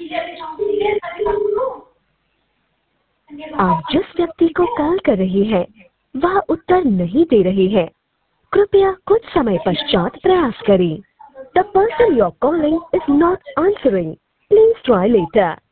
आप जिस व्यक्ति को कॉल कर रही हैं, वह उत्तर नहीं दे रही है। कृपया कुछ समय पश्चात प्रयास करें। The person you're calling is not answering. Please try later.